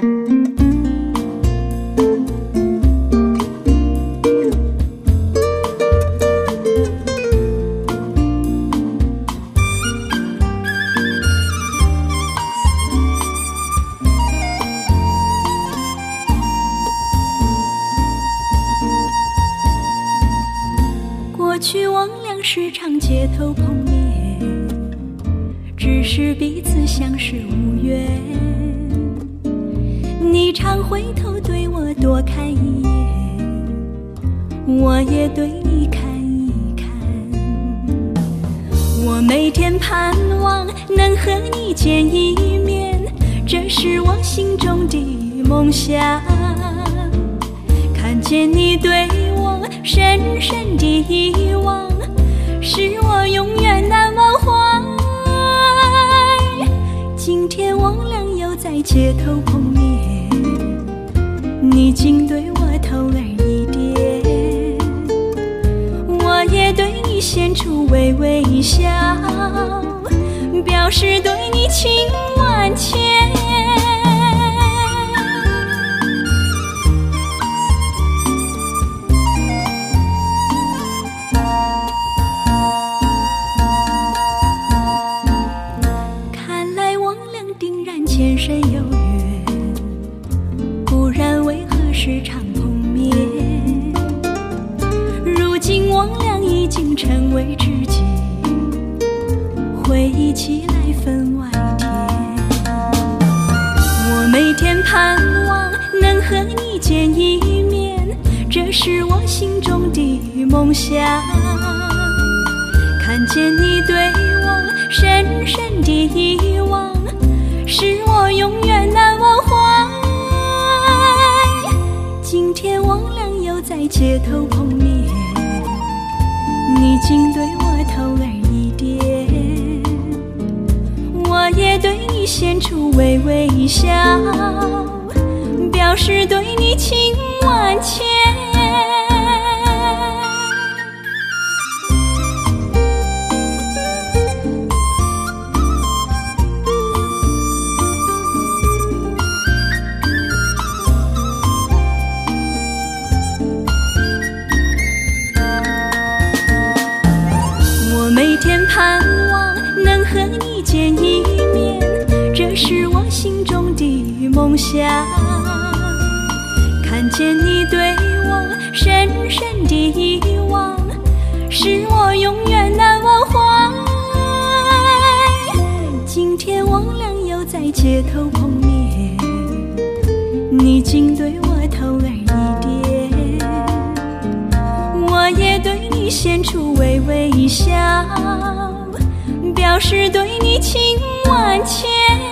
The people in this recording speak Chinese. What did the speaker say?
过去忘两时常街头碰面，只是彼此相识无缘。你常回头对我多看一眼，我也对你看一看。我每天盼望能和你见一面，这是我心中的梦想。看见你对我深深的遗忘，是我永远难忘怀。今天我俩又在街头碰面，你竟对我投了一点，我也对你献出微微笑，表示对你情万千。前生有缘，不然为何时常碰面？如今我俩已经成为知己，回忆起来分外甜。我每天盼望能和你见一面，这是我心中的梦想。看见你对我深深的遗忘，是我永远难忘怀。今天我俩又在街头碰面，你竟对我投了一点，我也对你献出微微笑，表示对你情万千。每天盼望能和你见一面，这是我心中的梦想。看见你对我深深的遗忘，是我永远难忘怀。今天我俩又在街头碰面，你竟对我投了一点，我也对你献出微微笑，表示对你情万千。